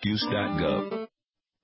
censusbureauexcuse.gov.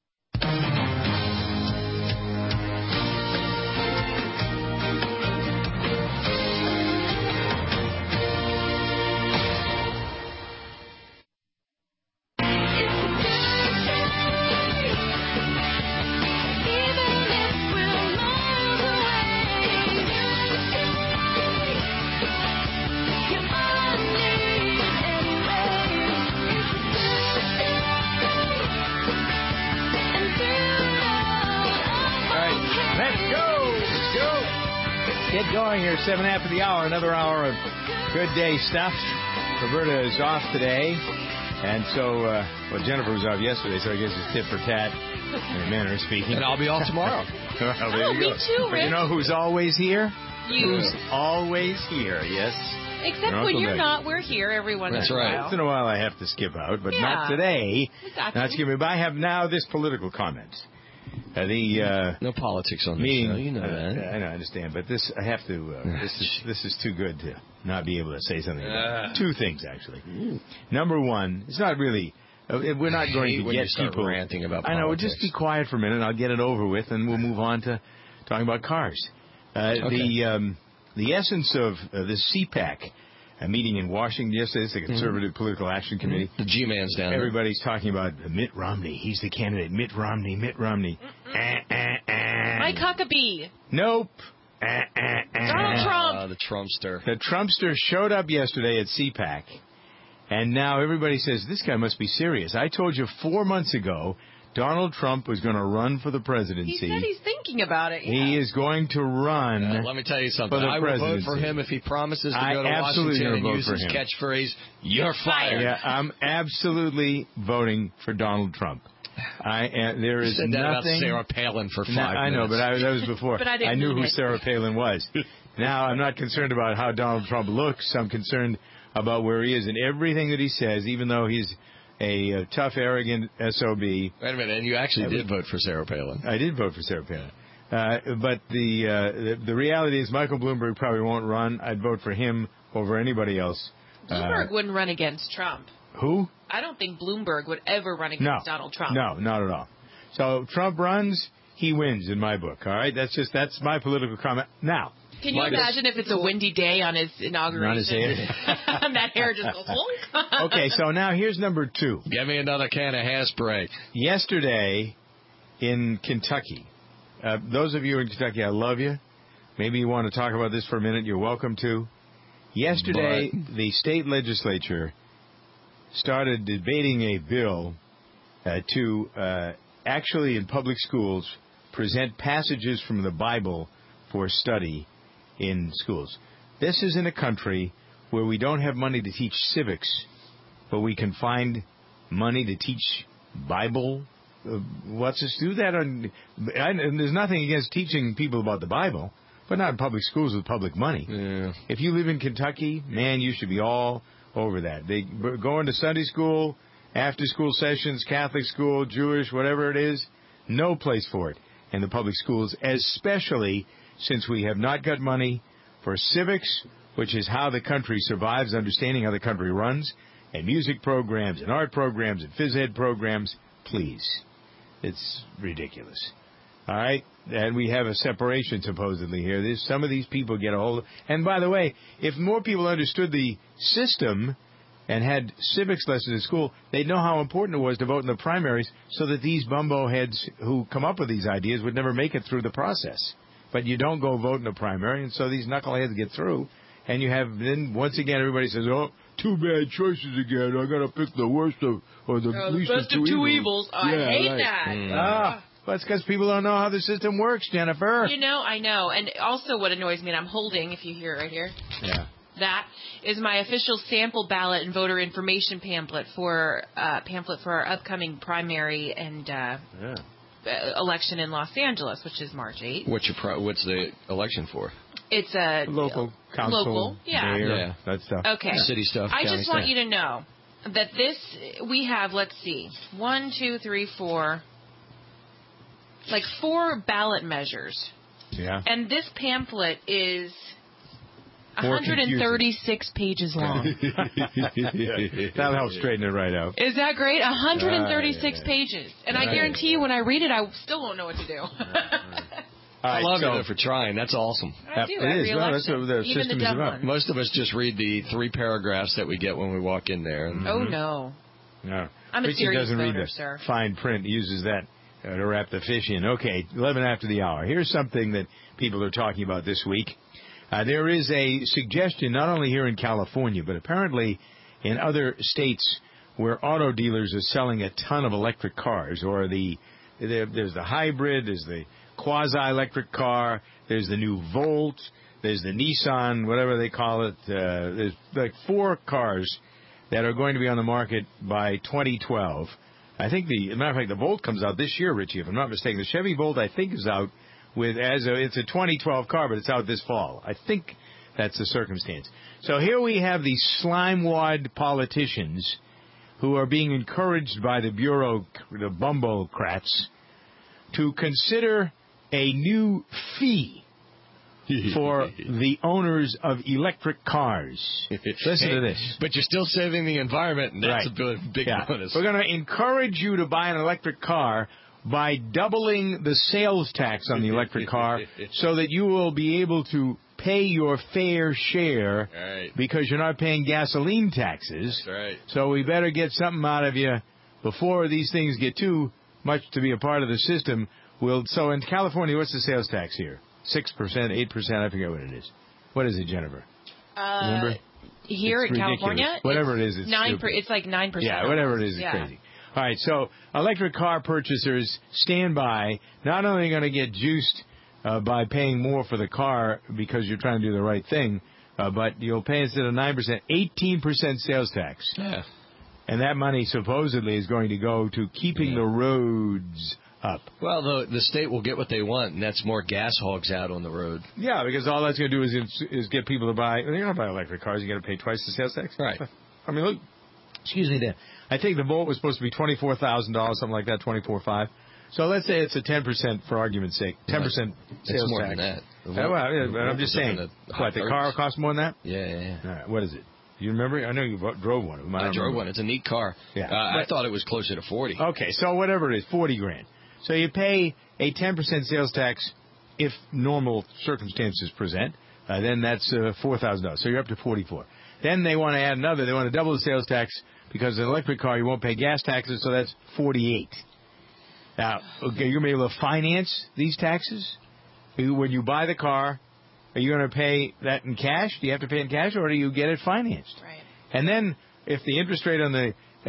Get going here, 7 after the hour, another hour of good day stuff. Roberta is off today, and so, Jennifer was off yesterday, so I guess it's tit for tat, in a manner of speaking. And I'll be off tomorrow. Well, there you me go. too, Rick. But you know who's always here? You. Who's always here, yes. Except when you're not, we're here every once in a while. Once in a while I have to skip out, but Yeah. not today. Got Not you. skipping. But I have now this political comment. No politics on this show, you know that. I know, I understand, but this I have to. This is too good to not be able to say something about. Two things actually. Number one, it's not really. We're not going to when get you start people ranting about I know. We'll politics. just be quiet for a minute. And I'll get it over with, and we'll move on to talking about cars. Okay. The essence of the CPAC. A meeting in Washington yesterday. It's the Conservative Political Action Committee. The G-man's down there. Everybody's talking about Mitt Romney. He's the candidate. Mitt Romney. Mike Huckabee. Nope. Donald Trump. The Trumpster. The Trumpster showed up yesterday at CPAC, and now everybody says, this guy must be serious. I told you 4 months ago Donald Trump was going to run for the presidency. He said he's thinking about it. He is going to run. Let me tell you something. For the I will vote presidency. for him if he promises to go to absolutely Washington and vote use for his him. catchphrase, "You're fired." Yeah, I'm absolutely voting for Donald Trump. There is said that nothing. about Sarah Palin for 5 I know, minutes. but that was before. But I didn't knew mean who it. Sarah Palin was. Now I'm not concerned about how Donald Trump looks. I'm concerned about where he is and everything that he says, even though he's a tough, arrogant SOB. Wait a minute, and you actually did vote for Sarah Palin. I did vote for Sarah Palin. But the reality is Michael Bloomberg probably won't run. I'd vote for him over anybody else. Bloomberg wouldn't run against Trump. Who? I don't think Bloomberg would ever run against Donald Trump. No, not at all. So Trump runs, he wins in my book. All right, that's my political comment. Now, can you imagine if it's a windy day on his inauguration? On his hair. And that hair just goes. Okay, so now here's number two. Get me another can of hairspray. Yesterday in Kentucky, those of you in Kentucky, I love you. Maybe you want to talk about this for a minute. You're welcome to. Yesterday, the state legislature started debating a bill to actually in public schools present passages from the Bible for study in schools. This is in a country where we don't have money to teach civics, but we can find money to teach Bible. Let's just do that. And there's nothing against teaching people about the Bible, but not in public schools with public money. Yeah. If you live in Kentucky, man, you should be all over that. They go into Sunday school, after-school sessions, Catholic school, Jewish, whatever it is, no place for it in the public schools, especially since we have not got money for civics, which is how the country survives, understanding how the country runs, and music programs and art programs and phys ed programs. Please. It's ridiculous. All right? And we have a separation, supposedly, here. Some of these people get a hold of... And by the way, if more people understood the system and had civics lessons in school, they'd know how important it was to vote in the primaries so that these bumbo heads who come up with these ideas would never make it through the process. But you don't go vote in the primary, and so these knuckleheads get through. And you have, then once again, everybody says, oh, two bad choices again. I got to pick the worst of, or the least best of two evils. I hate that. Well, it's because people don't know how the system works, Jennifer. You know, I know. And also what annoys me, and I'm holding, if you hear it right here. Yeah. That is my official sample ballot and voter information pamphlet for our upcoming primary and election in Los Angeles, which is March 8th. What's the election for? It's a local council, mayor, that stuff. Okay. City stuff. I just want stuff. you to know that we have, let's see, 1, 2, 3, 4, like 4 ballot measures. Yeah. And this pamphlet is 136 pages long. That'll help straighten it right out. Is that great? 136 pages. And I guarantee you when I read it, I still won't know what to do. I love you for trying. That's awesome. I do. It is. Well, that's what the system is about. Most of us just read the 3 paragraphs that we get when we walk in there. Mm-hmm. Oh, no. No. I'm a Richie serious doesn't read voter, the sir. fine print. He uses that to wrap the fish in. Okay, 11 after the hour. Here's something that people are talking about this week. There is a suggestion, not only here in California, but apparently in other states where auto dealers are selling a ton of electric cars, or there's the hybrid, there's the quasi-electric car, there's the new Volt, there's the Nissan, whatever they call it. There's like 4 cars that are going to be on the market by 2012. I think as a matter of fact, the Volt comes out this year, Richie, if I'm not mistaken. The Chevy Volt, I think, is out it's a 2012 car, but it's out this fall. I think that's the circumstance. So here we have these slime-wad politicians who are being encouraged by the bumblecrats, to consider a new fee for the owners of electric cars. Listen to this. But you're still saving the environment, and that's a big bonus. We're going to encourage you to buy an electric car by doubling the sales tax on the electric car so that you will be able to pay your fair share because you're not paying gasoline taxes. That's right. So we better get something out of you before these things get too much to be a part of the system. So in California, what's the sales tax here? 6%, 8%, I forget what it is. What is it, Jennifer? Remember? Here in California? Whatever it is, it's 9%. It's like 9%. Yeah, whatever it is, it's crazy. All right, so electric car purchasers stand by. Not only going to get juiced by paying more for the car because you're trying to do the right thing, but you'll pay instead of 9%, 18% sales tax. Yeah. And that money supposedly is going to go to keeping the roads up. Well, the state will get what they want, and that's more gas hogs out on the road. Yeah, because all that's going to do is get people to buy. They're going to buy electric cars. You're going to pay twice the sales tax. Right. I mean, look. Excuse me, Dan. I think the Volt was supposed to be $24,000, something like that, $24,500. So let's say it's a 10%, for argument's sake, 10% sales tax. It's more than that. But I'm just saying, what, the car costs more than that? Yeah. All right, what is it? You remember? I know you drove one. I drove one. It's a neat car. Yeah. I thought it was closer to 40. Okay, so whatever it is, $40,000. So you pay a 10% sales tax if normal circumstances present. Then that's $4,000. So you're up to $44,000. Then they want to add another. They want to double the sales tax because an electric car you won't pay gas taxes. So that's $48,000. Now, okay, you're going to be able to finance these taxes when you buy the car. Are you going to pay that in cash? Do you have to pay in cash, or do you get it financed? Right. And then, if the interest rate on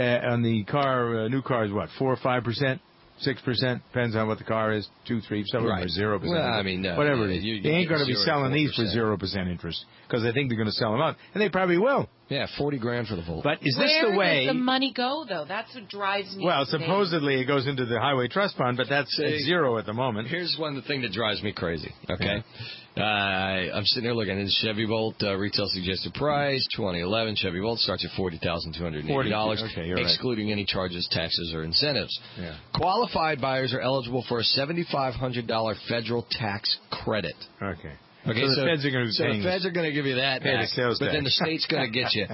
the car, new car is what, 4 or 5%, 6%, depends on what the car is, 2, 3, some of them are 0%. Well, I mean, whatever it is, they ain't going to be selling these for 0% interest because they think they're going to sell them out, and they probably will. Yeah, $40,000 for the Volt. But is this the way? Where does the money go, though? That's what drives me. Well, supposedly it goes into the Highway Trust Fund, but that's at zero at the moment. Here's one thing that drives me crazy. Okay, I'm sitting there looking at the Chevy Volt retail suggested price. 2011 Chevy Volt starts at $40,280, excluding any charges, taxes, or incentives. Yeah. Qualified buyers are eligible for a $7,500 federal tax credit. Okay. Okay, so the feds are going to the feds are going to give you that back, but then the state's going to get you.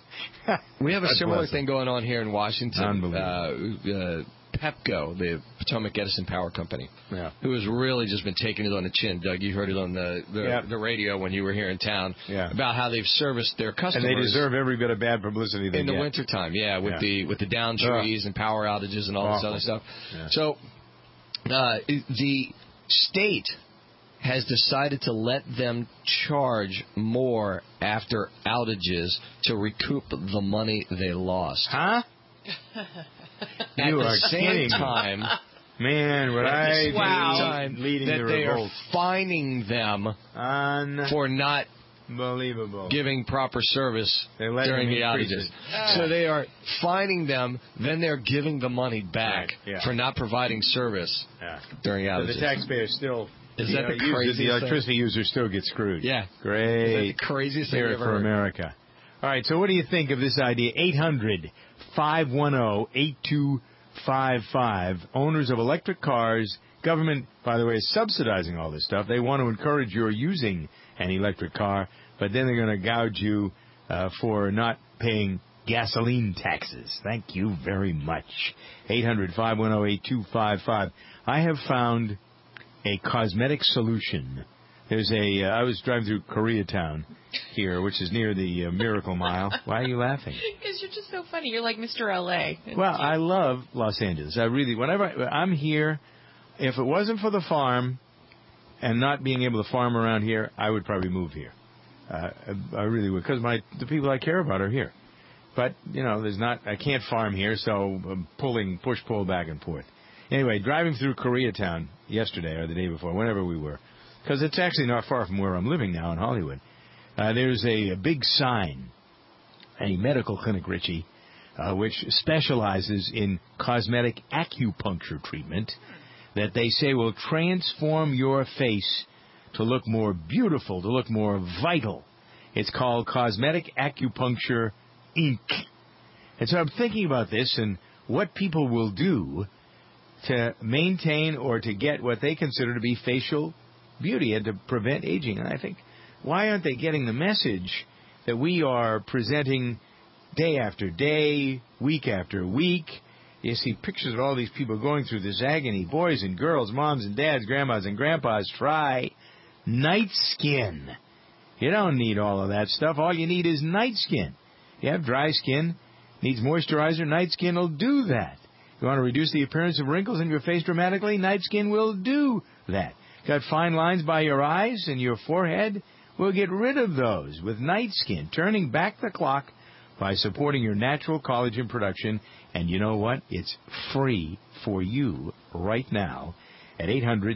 We have a similar thing going on here in Washington. Unbelievable. Pepco, the Potomac Edison Power Company, who has really just been taking it on the chin. Doug, you heard it on the radio when you were here in town about how they've serviced their customers. And they deserve every bit of bad publicity they get. In the wintertime, with the down trees and power outages and all this other stuff. Yeah. So the state has decided to let them charge more after outages to recoup the money they lost. Huh? At the same time, man, would I be leading that the they revolt? Are fining them for not giving proper service during the outages. So they are fining them, then they're giving the money back for not providing service during outages. So the taxpayer still... Is that the craziest thing? The electricity users still get screwed. Yeah. Great. Is that the craziest thing ever for America. All right, so what do you think of this idea? 800-510-8255. Owners of electric cars. Government, by the way, is subsidizing all this stuff. They want to encourage your using an electric car. but then they're going to gouge you for not paying gasoline taxes. Thank you very much. 800-510-8255. I have found a cosmetic solution. There's I was driving through Koreatown here, which is near the Miracle Mile. Why are you laughing? Because you're just so funny. You're like Mr. L.A. Well, I love Los Angeles. Whenever I'm here, if it wasn't for the farm and not being able to farm around here, I would probably move here. I really would, because the people I care about are here. But, I can't farm here, so I'm push-pull back and forth. Anyway, driving through Koreatown yesterday or the day before, whenever we were, because it's actually not far from where I'm living now in Hollywood, there's a big sign, a medical clinic, Richie, which specializes in cosmetic acupuncture treatment that they say will transform your face to look more beautiful, to look more vital. It's called Cosmetic Acupuncture, Inc. And so I'm thinking about this and what people will do to maintain or to get what they consider to be facial beauty and to prevent aging. And I think, why aren't they getting the message that we are presenting day after day, week after week? You see pictures of all these people going through this agony. Boys and girls, moms and dads, grandmas and grandpas, try Night Skin. You don't need all of that stuff. All you need is Night Skin. You have dry skin, needs moisturizer, Night Skin will do that. You want to reduce the appearance of wrinkles in your face dramatically, Night Skin will do that. Got fine lines by your eyes and your forehead? We'll get rid of those with Night Skin, turning back the clock by supporting your natural collagen production. And you know what? It's free for you right now at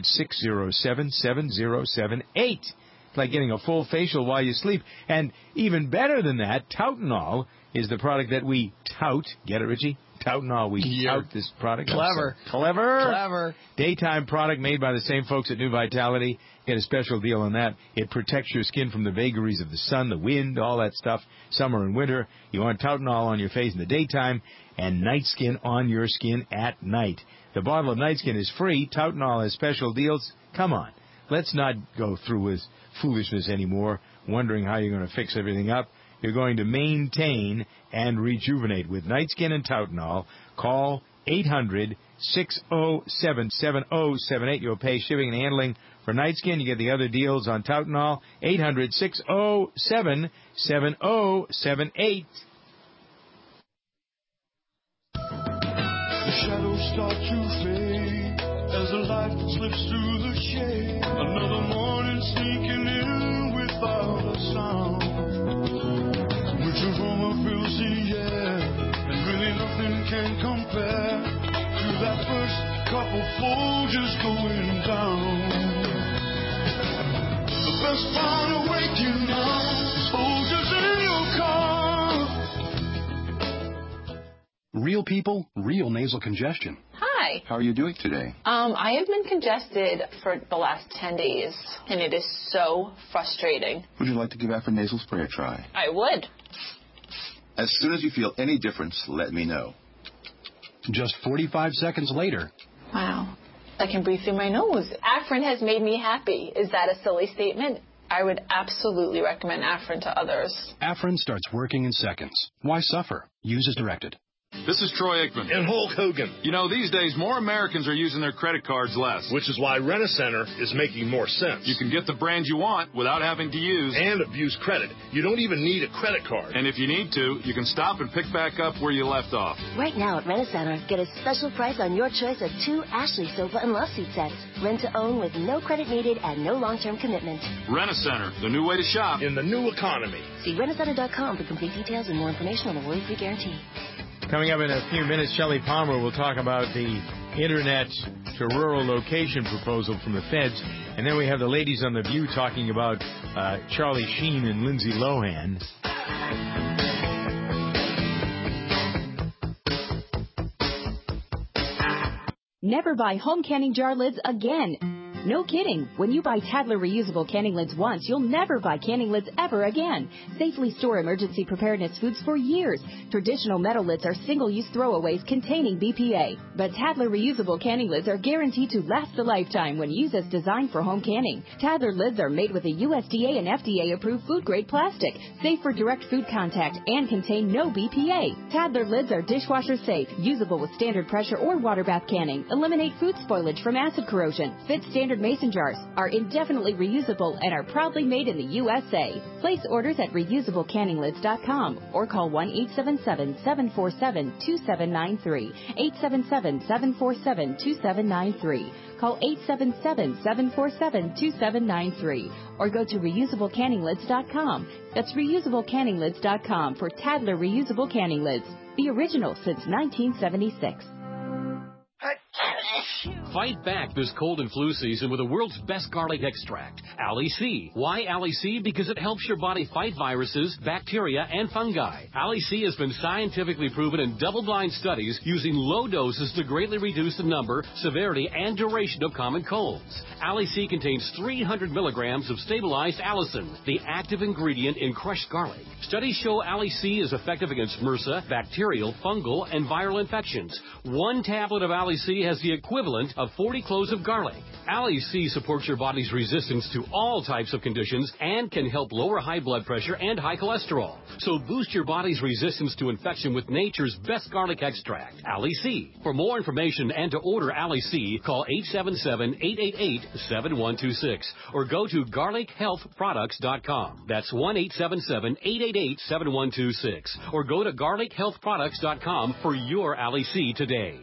800-607-7078. It's like getting a full facial while you sleep. And even better than that, Tautanol is the product that we tout. Get it, Richie? Tautanol, we tout this product. Clever. Clever. Daytime product made by the same folks at New Vitality. Get a special deal on that. It protects your skin from the vagaries of the sun, the wind, all that stuff, summer and winter. You want Tautanol on your face in the daytime and Night Skin on your skin at night. The bottle of Night Skin is free. Tautanol has special deals. Come on. Let's not go through with foolishness anymore, wondering how you're going to fix everything up. You're going to maintain and rejuvenate with Night Skin and Tautanol. Call 800-607-7078. You'll pay shipping and handling for Night Skin. You get the other deals on Tautanol. 800-607-7078. The shadows start to fade as the light slips through the shade. Another morning sneaking in without a sound. Which aroma fills the air, and really nothing can compare to that first couple Folgers going down. The best part of waking up is Folgers in your car. Real people, real nasal congestion. Hi. How are you doing today? I have been congested for the last 10 days, and it is so frustrating. Would you like to give Afrin Nasal Spray a try? I would. As soon as you feel any difference, let me know. Just 45 seconds later. Wow. I can breathe through my nose. Afrin has made me happy. Is that a silly statement? I would absolutely recommend Afrin to others. Afrin starts working in seconds. Why suffer? Use as directed. This is Troy Aikman. And Hulk Hogan. You know, these days, more Americans are using their credit cards less. Which is why Rent-A-Center is making more sense. You can get the brand you want without having to use and abuse credit. You don't even need a credit card. And if you need to, you can stop and pick back up where you left off. Right now at Rent-A-Center, get a special price on your choice of 2 Ashley sofa and love seat sets. Rent to own with no credit needed and no long-term commitment. Rent-A-Center, the new way to shop in the new economy. See Rent-A-Center.com for complete details and more information on the worry-free guarantee. Coming up in a few minutes, Shelley Palmer will talk about the internet to rural location proposal from the feds. And then we have the ladies on The View talking about Charlie Sheen and Lindsay Lohan. Never buy home canning jar lids again. No kidding. When you buy Tadler reusable canning lids once, you'll never buy canning lids ever again. Safely store emergency preparedness foods for years. Traditional metal lids are single-use throwaways containing BPA. But Tadler reusable canning lids are guaranteed to last a lifetime when used as designed for home canning. Tadler lids are made with a USDA and FDA-approved food-grade plastic, safe for direct food contact, and contain no BPA. Tadler lids are dishwasher safe, usable with standard pressure or water bath canning, eliminate food spoilage from acid corrosion, fit standard mason jars, are indefinitely reusable, and are proudly made in the USA. Place orders at reusablecanninglids.com or call 1-877-747-2793, 877-747-2793. Call 877-747-2793 or go to reusablecanninglids.com. That's reusablecanninglids.com for Tadler reusable canning lids. The original since 1976. Fight back this cold and flu season with the world's best garlic extract, Ali C. Why Ali C? Because it helps your body fight viruses, bacteria, and fungi. Ali C has been scientifically proven in double-blind studies using low doses to greatly reduce the number, severity, and duration of common colds. Ali C contains 300 milligrams of stabilized allicin, the active ingredient in crushed garlic. Studies show Ali C is effective against MRSA, bacterial, fungal, and viral infections. One tablet of Ali C has the equivalent of 40 cloves of garlic. Ali C supports your body's resistance to all types of conditions and can help lower high blood pressure and high cholesterol. So boost your body's resistance to infection with nature's best garlic extract, Ali C. For more information and to order Ali C, call 877-888-7126 or go to garlichealthproducts.com. That's 1-877-888-7126 or go to garlichealthproducts.com for your Ali C today.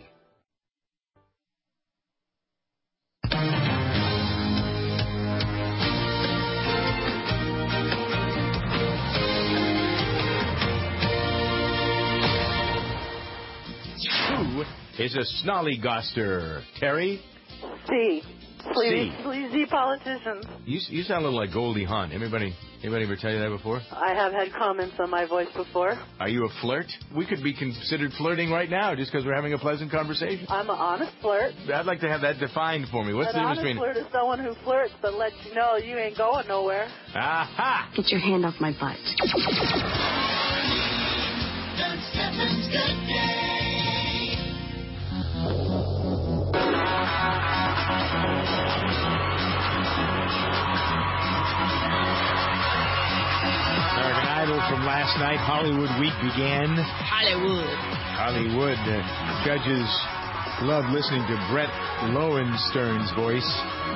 Who is a snollygoster? Terry? C. Sleazy politicians. You sound a little like Goldie Hawn. Anybody ever tell you that before? I have had comments on my voice before. Are you a flirt? We could be considered flirting right now just because we're having a pleasant conversation. I'm an honest flirt. I'd like to have that defined for me. What's the difference between... An honest flirt is someone who flirts but lets you know you ain't going nowhere. Aha! Get your hand off my butt. American Idol from last night. Hollywood Week began. Hollywood. Judges love listening to Brett Lowenstern's voice.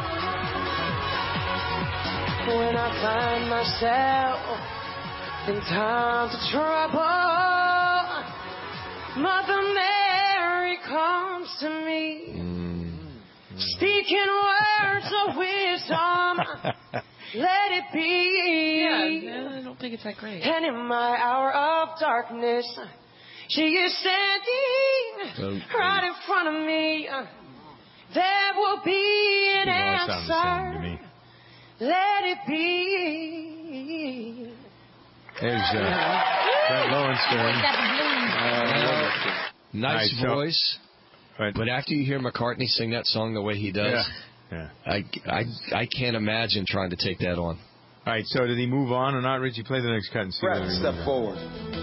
When I find myself in times of trouble, Mother Mary comes to me, speaking words of wisdom. Let it be. Yeah, I don't think it's that great. And in my hour of darkness, she is standing right in front of me. There will be an answer. Let it be. There's Brett Lowenstern. Nice voice. But after you hear McCartney sing that song the way he does, I can't imagine trying to take that on. All right, so did he move on or not? Richie, play the next cut and see. Brett, step forward.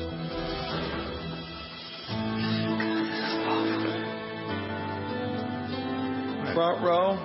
Front row.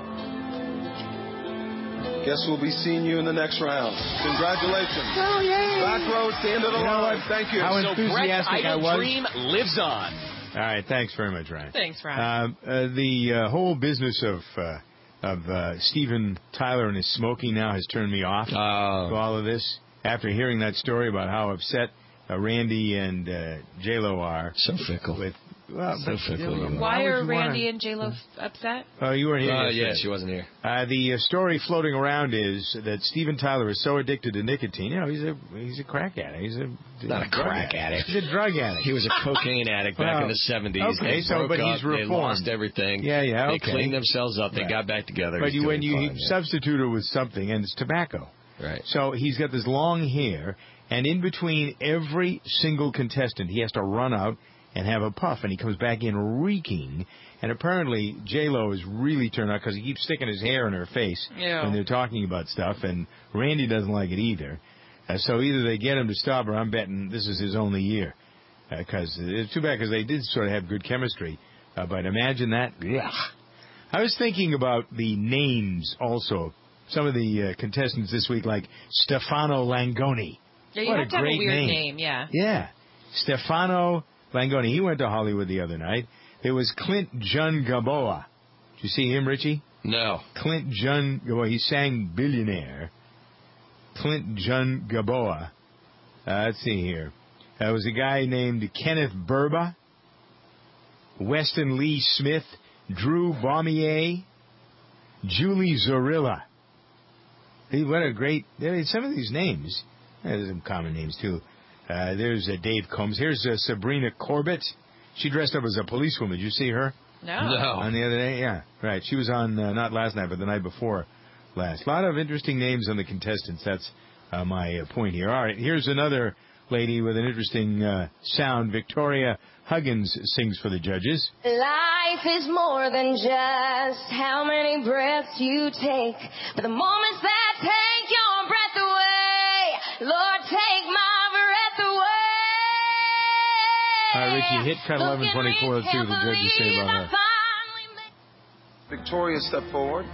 Guess we'll be seeing you in the next round. Congratulations. Oh, yay. Back row, it's the end of the line. Thank you. How so enthusiastic I was. Dream lives on. All right, thanks very much, Ryan. Thanks, Ryan. The whole business of Steven Tyler and his smoking now has turned me off to all of this. After hearing that story about how upset Randy and J-Lo are. So fickle. So fickle. Why are Randy and J-Lo upset? Oh, you weren't here. Yeah, she wasn't here. The story floating around is that Steven Tyler is so addicted to nicotine. You know, he's a crack addict. He's not a crack addict. He's a drug addict. He was a cocaine addict back in the 70s. Okay, he's reformed. They lost everything. Yeah, okay. They cleaned themselves up. They got back together. But when you substitute it with something, and it's tobacco. Right. So he's got this long hair, and in between every single contestant, he has to run out and have a puff, and he comes back in reeking, And apparently, J-Lo is really turned out because he keeps sticking his hair in her face when they're talking about stuff, and Randy doesn't like it either. So either they get him to stop, or I'm betting this is his only year. Because it's too bad, because they did sort of have good chemistry. But imagine that. Yeah. I was thinking about the names also. Some of the contestants this week, like Stefano Langoni. Yeah, you what have to have a great weird name, yeah. Yeah. Stefano Langoni. He went to Hollywood the other night. There was Clint John Gaboa. Did you see him, Richie? No. Clint John Gaboa. He sang Billionaire. Clint John Gaboa. Let's see here. There was a guy named Kenneth Burba. Weston Lee Smith. Drew Baumier. Julie Zorilla. What a great... Some of these names. There's some common names, too. There's Dave Combs. Here's Sabrina Corbett. She dressed up as a policewoman. Did you see her? No. On the other day? Yeah, right. She was on, not last night, but the night before last. A lot of interesting names on the contestants. That's my point here. All right, here's another lady with an interesting sound. Victoria Huggins sings for the judges. Life is more than just how many breaths you take, but the moments that take your breath away. Lord, take my breath away. All right, Richie, hit cut 11:24. Let's see what the judges say about her. Victoria, step forward.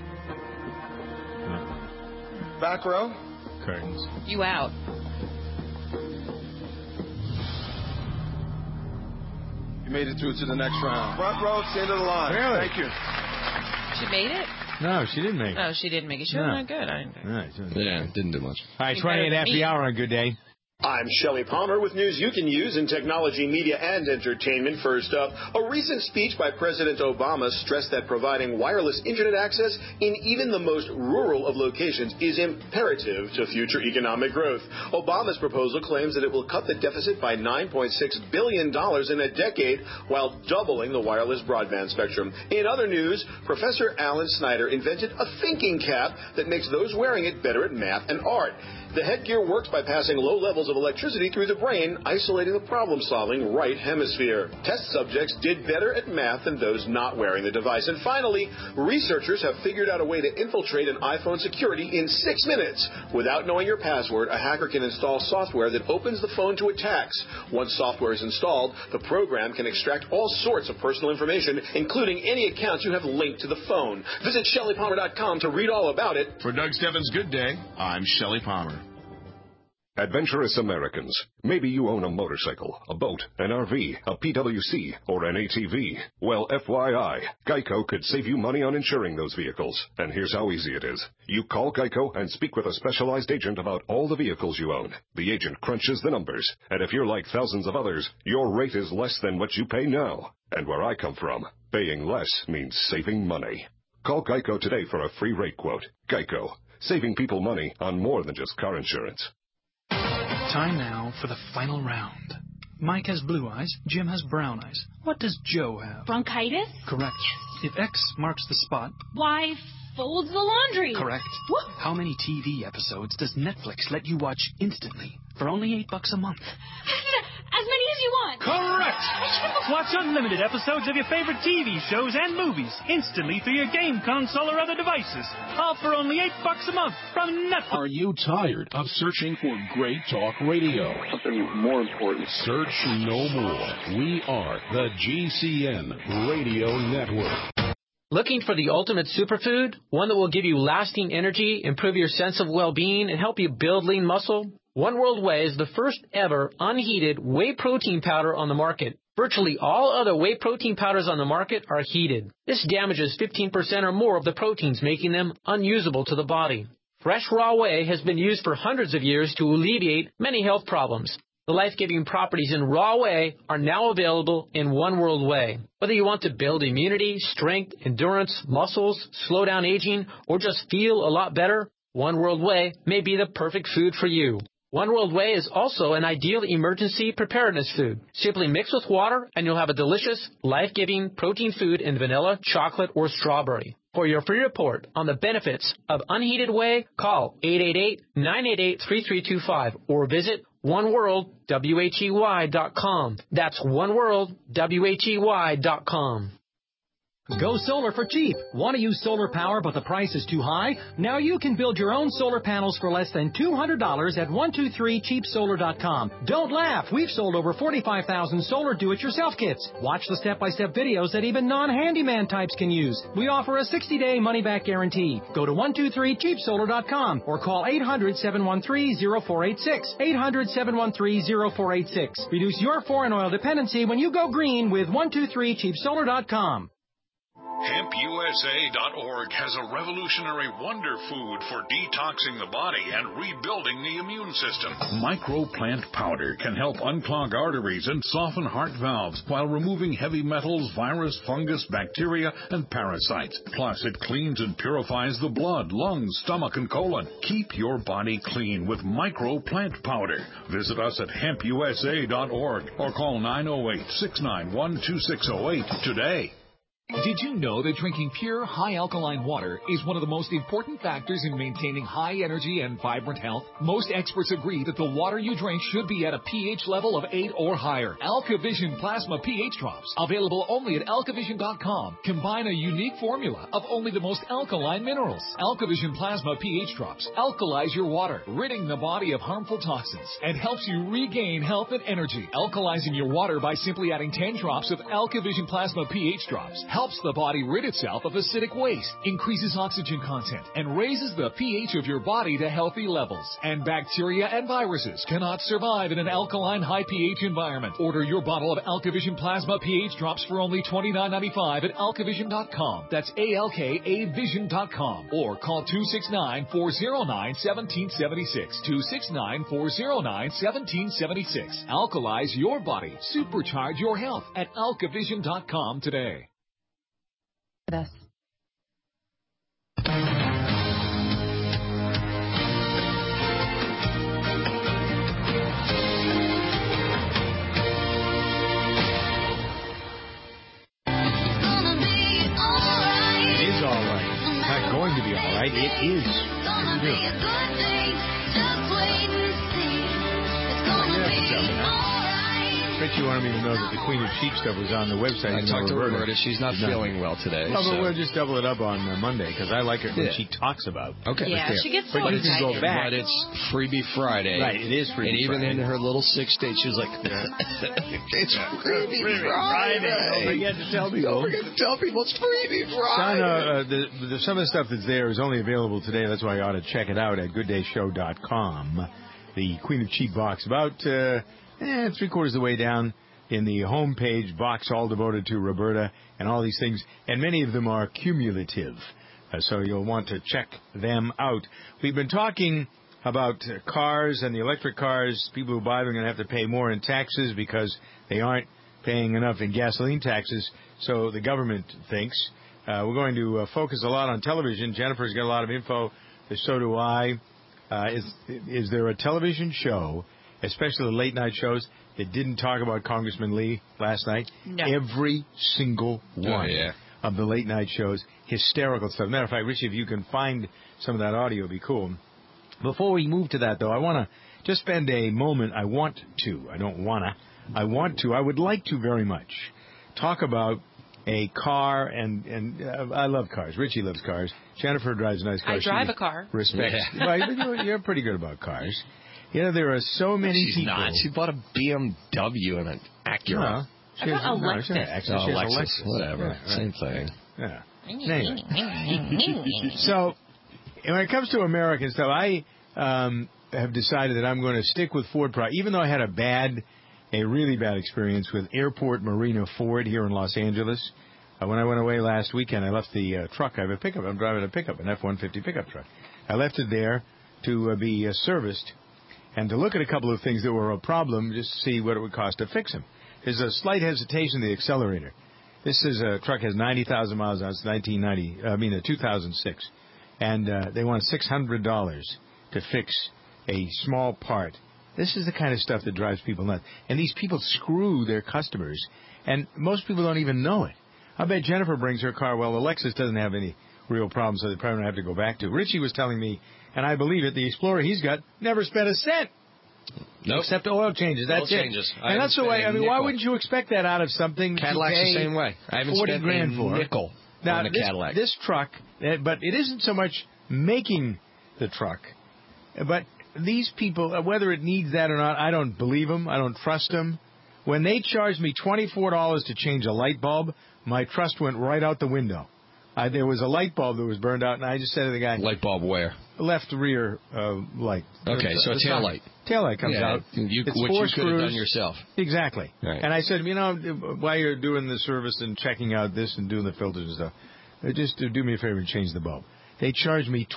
Back row. Curtains. You out. You made it through to the next round. Front row, it's the end of the line. Really? Thank you. She made it? No, she didn't make it. Oh, she didn't make it. She was not good. Yeah, didn't do much. All right, 28 after the hour on Good Day. I'm Shelley Palmer with news you can use in technology, media, and entertainment. First up, a recent speech by President Obama stressed that providing wireless internet access in even the most rural of locations is imperative to future economic growth. Obama's proposal claims that it will cut the deficit by $9.6 billion in a decade while doubling the wireless broadband spectrum. In other news, Professor Alan Snyder invented a thinking cap that makes those wearing it better at math and art. The headgear works by passing low levels of electricity through the brain, isolating the problem-solving right hemisphere. Test subjects did better at math than those not wearing the device. And finally, researchers have figured out a way to infiltrate an iPhone security in 6 minutes. Without knowing your password, a hacker can install software that opens the phone to attacks. Once software is installed, the program can extract all sorts of personal information, including any accounts you have linked to the phone. Visit ShelleyPalmer.com to read all about it. For Doug Steffens' Good Day, I'm Shelley Palmer. Adventurous Americans. Maybe you own a motorcycle, a boat, an RV, a PWC, or an ATV. Well, FYI, Geico could save you money on insuring those vehicles. And here's how easy it is. You call Geico and speak with a specialized agent about all the vehicles you own. The agent crunches the numbers. And if you're like thousands of others, your rate is less than what you pay now. And where I come from, paying less means saving money. Call Geico today for a free rate quote. Geico. Saving people money on more than just car insurance. Time now for the final round. Mike has blue eyes, Jim has brown eyes. What does Joe have? Bronchitis? Correct. Yes. If X marks the spot... Y folds the laundry. Correct. What? How many TV episodes does Netflix let you watch instantly for only $8 a month? As many as you want. Correct! Watch unlimited episodes of your favorite TV shows and movies instantly through your game console or other devices. All for only $8 a month from Netflix. Are you tired of searching for great talk radio? Something more important. Search no more. We are the GCN Radio Network. Looking for the ultimate superfood? One that will give you lasting energy, improve your sense of well-being, and help you build lean muscle? One World Whey is the first ever unheated whey protein powder on the market. Virtually all other whey protein powders on the market are heated. This damages 15% or more of the proteins, making them unusable to the body. Fresh raw whey has been used for hundreds of years to alleviate many health problems. The life-giving properties in raw whey are now available in One World Whey. Whether you want to build immunity, strength, endurance, muscles, slow down aging, or just feel a lot better, One World Whey may be the perfect food for you. One World Whey is also an ideal emergency preparedness food. Simply mix with water and you'll have a delicious, life-giving protein food in vanilla, chocolate, or strawberry. For your free report on the benefits of unheated whey, call 888-988-3325 or visit oneworldwhey.com. That's oneworldwhey.com. Go solar for cheap. Want to use solar power but the price is too high? Now you can build your own solar panels for less than $200 at 123cheapsolar.com. Don't laugh. We've sold over 45,000 solar do-it-yourself kits. Watch the step-by-step videos that even non-handyman types can use. We offer a 60-day money-back guarantee. Go to 123cheapsolar.com or call 800-713-0486. 800-713-0486. Reduce your foreign oil dependency when you go green with 123cheapsolar.com. HempUSA.org has a revolutionary wonder food for detoxing the body and rebuilding the immune system. Microplant powder can help unclog arteries and soften heart valves while removing heavy metals, virus, fungus, bacteria, and parasites. Plus, it cleans and purifies the blood, lungs, stomach, and colon. Keep your body clean with Microplant powder. Visit us at HempUSA.org or call 908-691-2608 today. Did you know that drinking pure, high-alkaline water is one of the most important factors in maintaining high energy and vibrant health? Most experts agree that the water you drink should be at a pH level of 8 or higher. AlkaVision Plasma pH Drops, available only at alkavision.com, combine a unique formula of only the most alkaline minerals. AlkaVision Plasma pH Drops alkalize your water, ridding the body of harmful toxins, and helps you regain health and energy. Alkalizing your water by simply adding 10 drops of AlkaVision Plasma pH Drops helps the body rid itself of acidic waste, increases oxygen content, and raises the pH of your body to healthy levels. And bacteria and viruses cannot survive in an alkaline high pH environment. Order your bottle of AlkaVision Plasma pH Drops for only $29.95 at alkavision.com. That's ALKAvision.com. Or call 269-409-1776. 269-409-1776. Alkalize your body. Supercharge your health at alkavision.com today. Us. Going to be all right. It is. Gonna be a good day. Just wait and see. It's gonna be all right. Richie wanted me to know that the Queen of Sheep stuff was on the website. I talked to Roberta. She's not feeling well today. No, but we'll just double it up on Monday because I like it when she talks about. Okay. Yeah, she gets so excited. You can go back. But it's Freebie Friday. Right, it is Freebie Friday. And even in her little sick state, she was like, it's Freebie Friday. Don't forget to tell people. Don't forget to tell people it's Freebie Friday. Some of the stuff that's there is only available today. That's why you ought to check it out at gooddayshow.com. The Queen of Cheap box, about 3/4 of the way down in the home page, box all devoted to Roberta and all these things, and many of them are cumulative, so you'll want to check them out. We've been talking about cars and the electric cars. People who buy them are going to have to pay more in taxes because they aren't paying enough in gasoline taxes, so the government thinks. We're going to focus a lot on television. Jennifer's got a lot of info, so do I. Is there a television show, especially the late-night shows, that didn't talk about Congressman Lee last night? No. Every single one of the late-night shows. Hysterical stuff. Matter of fact, Richie, if you can find some of that audio, it'd be cool. Before we move to that, though, I want to just spend a moment. I want to. I would like to very much talk about a car, and I love cars. Richie loves cars. Jennifer drives a nice car. I drive a car. Respect. Well, you're pretty good about cars. You know, there are so many people. She's not. She bought a BMW and an Acura. No, I bought a Lexus. Whatever. Yeah, right. Same thing. Yeah. Anyway. So, when it comes to American stuff, I have decided that I'm going to stick with Ford products, even though I had a really bad experience with Airport Marina Ford here in Los Angeles. When I went away last weekend, I left the truck. I have a pickup. I'm driving a pickup, an F-150 pickup truck. I left it there to be serviced and to look at a couple of things that were a problem, just to see what it would cost to fix them. There's a slight hesitation in the accelerator. This is a truck has 90,000 miles on it. It's 2006. And they want $600 to fix a small part. This is the kind of stuff that drives people nuts. And these people screw their customers, and most people don't even know it. I bet Jennifer brings her car. Well, the Lexus doesn't have any real problems, so they probably don't have to go back to. Richie was telling me, and I believe it, the Explorer he's got never spent a cent. Nope. Except oil changes. That's Oil it. changes. And that's the way. I mean, why wouldn't you expect that out of something? Cadillac's the same way. I haven't 40 spent grand a for nickel now, on a Cadillac. This truck, but it isn't so much making the truck, but these people, whether it needs that or not, I don't believe them. I don't trust them. When they charged me $24 to change a light bulb, my trust went right out the window. There was a light bulb that was burned out, and I just said to the guy... Light bulb where? Left rear light. Okay, so a tail light. Tail light comes out. Which you could have done yourself. Exactly. Right. And I said, while you're doing the service and checking out this and doing the filters and stuff, just do me a favor and change the bulb. They charged me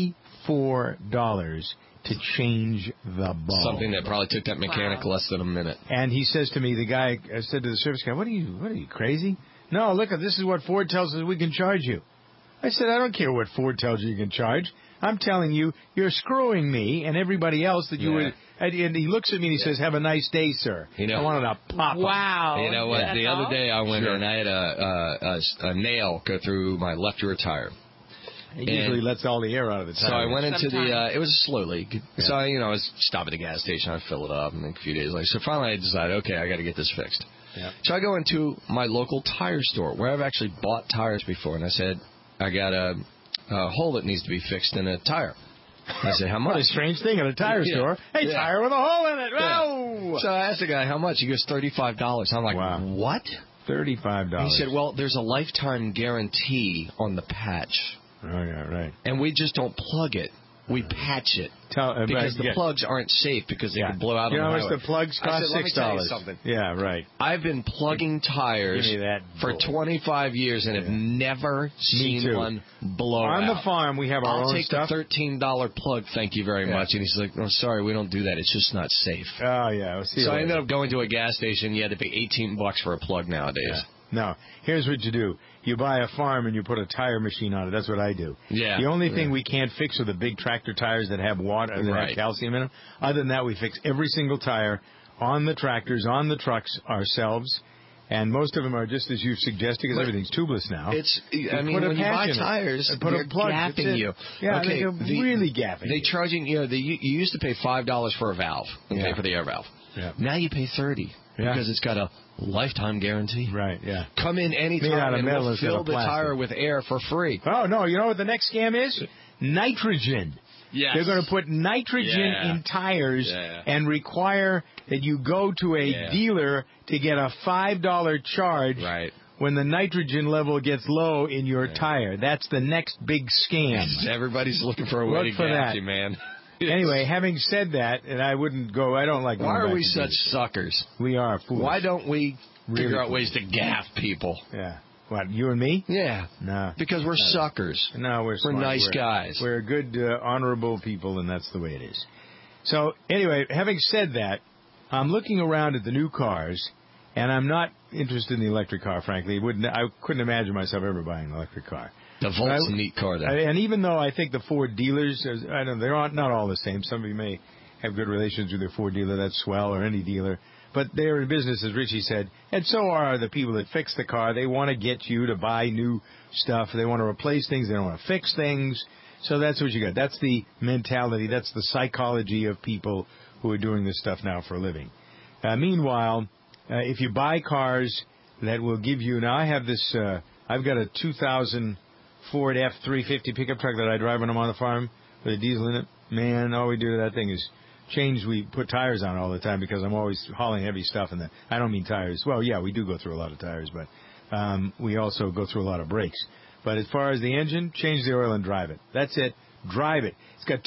$24 to change the bulb. Something that probably took that mechanic less than a minute. And he says to me, I said to the service guy, what are you, crazy? No, look, this is what Ford tells us we can charge you. I said, I don't care what Ford tells you can charge. I'm telling you, you're screwing me and everybody else that you would. And he looks at me and he says, have a nice day, sir. I wanted to pop him. Wow. You know what? The other day I went and I had a nail go through my left rear tire. It usually lets all the air out of the tire. So I went into it was a slow leak. Yeah. So, I was stop at the gas station, I'd fill it up, and then a few days later. So finally I decided, okay, I got to get this fixed. Yeah. So I go into my local tire store where I've actually bought tires before, and I said, I got a hole that needs to be fixed in a tire. I said, how much? What a strange thing at a tire store. Hey, tire with a hole in it. Oh! So I asked the guy, how much? He goes, $35. I'm like, what? $35. He said, well, there's a lifetime guarantee on the patch. Oh, yeah, right. And we just don't plug it. We patch it. Because the plugs aren't safe because they can blow out on the highway. You know how much the plugs cost? $6. Let me tell you something. Yeah, right. I've been plugging tires for 25 years and have never seen one blow out. On the farm, we have our own stuff. I'll take the $13 plug, thank you very much. And he's like, oh, sorry, we don't do that. It's just not safe. Oh, yeah. So I ended up going to a gas station. You had to pay $18 for a plug nowadays. Yeah. No, here's what you do. You buy a farm and you put a tire machine on it. That's what I do. Yeah. The only thing we can't fix are the big tractor tires that have water, that have calcium in them. Other than that, we fix every single tire on the tractors, on the trucks ourselves. And most of them are just as you've suggested, because everything's tubeless now. When you buy tires, they're gaffing you. Yeah, okay, they're really gaffing you. They charging, you used to pay $5 for a valve and pay for the air valve. Yeah. Now you pay $30 because it's got a lifetime guarantee. Right, yeah. Come in anytime and we'll fill the tire with air for free. Oh, no, you know what the next scam is? Nitrogen. Yes. They're going to put nitrogen in tires and require that you go to a dealer to get a $5 charge when the nitrogen level gets low in your tire. That's the next big scam. Everybody's looking for a way to gaff you, man. Anyway, having said that, and I don't like... Why are we such suckers? We are fools. Why don't we figure out ways to gaff people? Yeah. What, you and me? Yeah. No. Because we're suckers. No, we're smart. Nice guys. We're good, honorable people, and that's the way it is. So, anyway, having said that, I'm looking around at the new cars, and I'm not interested in the electric car, frankly. I couldn't imagine myself ever buying an electric car. The Volt's a neat car, though. And even though I think the Ford dealers, they're not all the same. Some of you may have good relations with their Ford dealer. That's swell, or any dealer. But they're in business, as Richie said, and so are the people that fix the car. They want to get you to buy new stuff. They want to replace things. They don't want to fix things. So that's what you got. That's the mentality. That's the psychology of people who are doing this stuff now for a living. Meanwhile, if you buy cars that will give you... Now, I have this... I've got a 2000 Ford F-350 pickup truck that I drive when I'm on the farm with a diesel in it. Man, all we do to that thing is... we put tires on all the time because I'm always hauling heavy stuff. And I don't mean tires. Well, yeah, we do go through a lot of tires, but we also go through a lot of brakes. But as far as the engine, change the oil and drive it. That's it. Drive it. It's got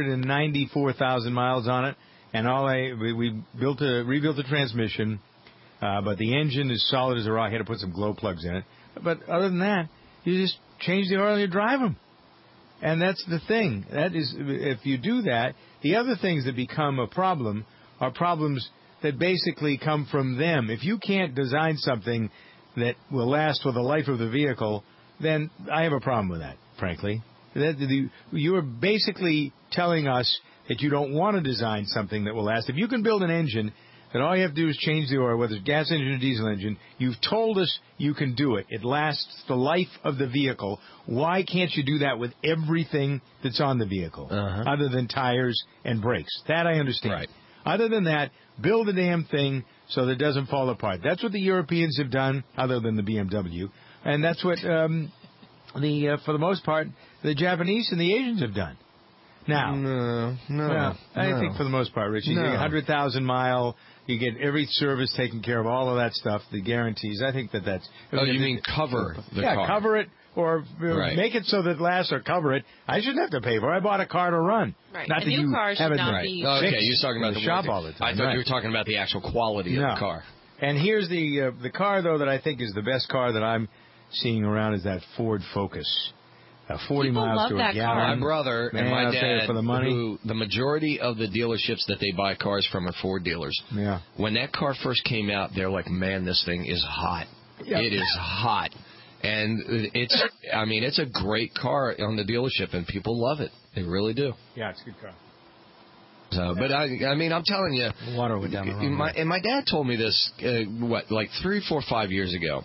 294,000 miles on it, and we rebuilt the transmission, but the engine is solid as a rock. I had to put some glow plugs in it. But other than that, you just change the oil and you drive them. And that's the thing. That is, if you do that, the other things that become a problem are problems that basically come from them. If you can't design something that will last for the life of the vehicle, then I have a problem with that, frankly. You are basically telling us that you don't want to design something that will last. If you can build an engine that all you have to do is change the oil, whether it's gas engine or diesel engine, you've told us you can do it. It lasts the life of the vehicle. Why can't you do that with everything that's on the vehicle, other than tires and brakes? That I understand. Right. Other than that, build the damn thing so that it doesn't fall apart. That's what the Europeans have done, other than the BMW. And that's what, for the most part, the Japanese and the Asians have done. Now, I think for the most part, Richie, 100,000 mile, you get every service taken care of, all of that stuff, the guarantees. I think that's... Oh, you mean cover the car? Yeah, cover it, or make it so that it lasts, or cover it. I shouldn't have to pay for it. I bought a car to run. Right. Not a that new you car should not be... Okay, you're talking about the shop all the time. I thought you were talking about the actual quality of the car. And here's the car, though, that I think is the best car that I'm seeing around is that Ford Focus. 40 People miles love to a that gallon. car. My brother and my dad, for the money. who the majority of the dealerships that they buy cars from are Ford dealers. Yeah. When that car first came out, they're like, man, this thing is hot. Yep. It is hot. And it's a great car on the dealership, and people love it. They really do. Yeah, it's a good car. So, but I'm telling you, water went down the wrong and my dad told me this, 3, 4, 5 years ago.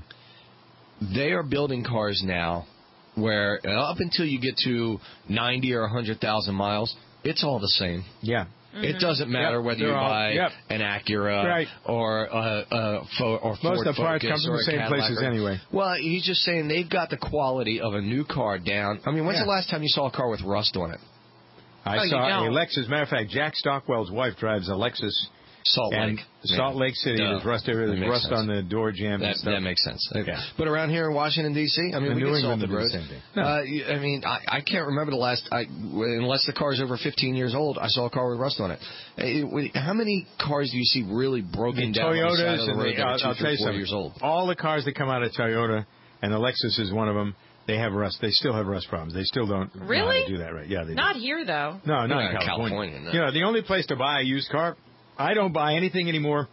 They are building cars now where up until you get to 90 or 100,000 miles, it's all the same. Yeah. It doesn't matter whether you buy an Acura or a Ford Focus. Most of the parts come from the same places anyway. Well, he's just saying they've got the quality of a new car down. I mean, when's the last time you saw a car with rust on it? I saw a Lexus. Matter of fact, Jack Stockwell's wife drives a Lexus. Salt Lake City. There's rust everywhere. There's rust on the door jams and stuff. That makes sense. But around here in Washington, D.C., I mean, we get salted roads. I mean, I can't remember the last, unless the car's over 15 years old, I saw a car with rust on it. How many cars do you see really broken down on the side of the road that are 2, 3, 4 years old? All the cars that come out of Toyota, and the Lexus is one of them, they have rust. They still have rust problems. They still don't know how to do that right. Yeah, they Not do. here, though. No, not in California. No. You know, the only place to buy a used car, I don't buy anything anymore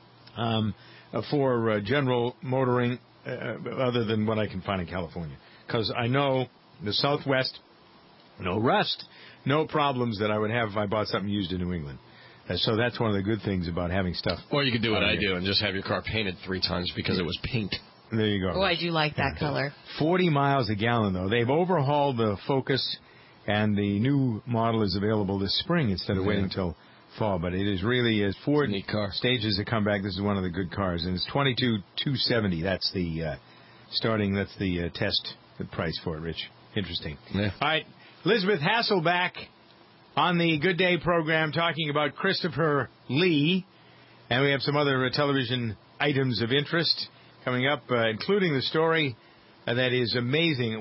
for general motoring other than what I can find in California. Because I know the Southwest, no rust, no problems that I would have if I bought something used in New England. So that's one of the good things about having stuff. Or you could do what I do and just have your car painted 3 times because it was pink. There you go. Oh, I do like that color. 40 miles a gallon, though. They've overhauled the Focus, and the new model is available this spring instead of waiting until fall. But it is really, as Ford stages to come back, this is one of the good cars. And it's $22,270. That's the that's the test price for it, Rich. Interesting. Yeah. All right. Elizabeth Hasselback on the Good Day program talking about Christopher Lee. And we have some other television items of interest coming up, including the story that is amazing.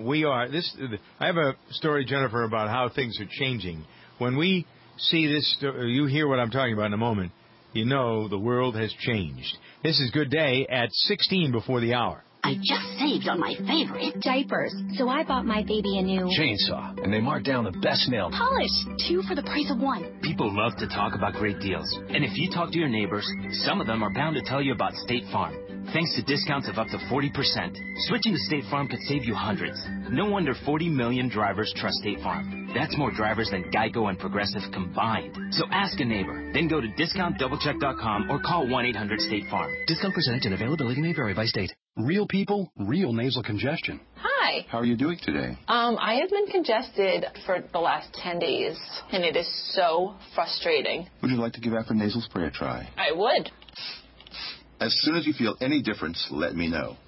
I have a story, Jennifer, about how things are changing. When we see this, you hear what I'm talking about in a moment, you know the world has changed. This is Good Day at 16 before the hour. I just saved on my favorite diapers, so I bought my baby a new chainsaw, and they marked down the best nail polish, 2 for the price of 1. People love to talk about great deals, and if you talk to your neighbors, some of them are bound to tell you about State Farm. Thanks to discounts of up to 40%, switching to State Farm could save you hundreds. No wonder 40 million drivers trust State Farm. That's more drivers than Geico and Progressive combined. So ask a neighbor, then go to discountdoublecheck.com or call 1-800-STATE-FARM. Discount percentage and availability may vary by state. Real people, real nasal congestion. Hi. How are you doing today? I have been congested for the last 10 days, and it is so frustrating. Would you like to give Afrin nasal spray a try? I would. As soon as you feel any difference, let me know.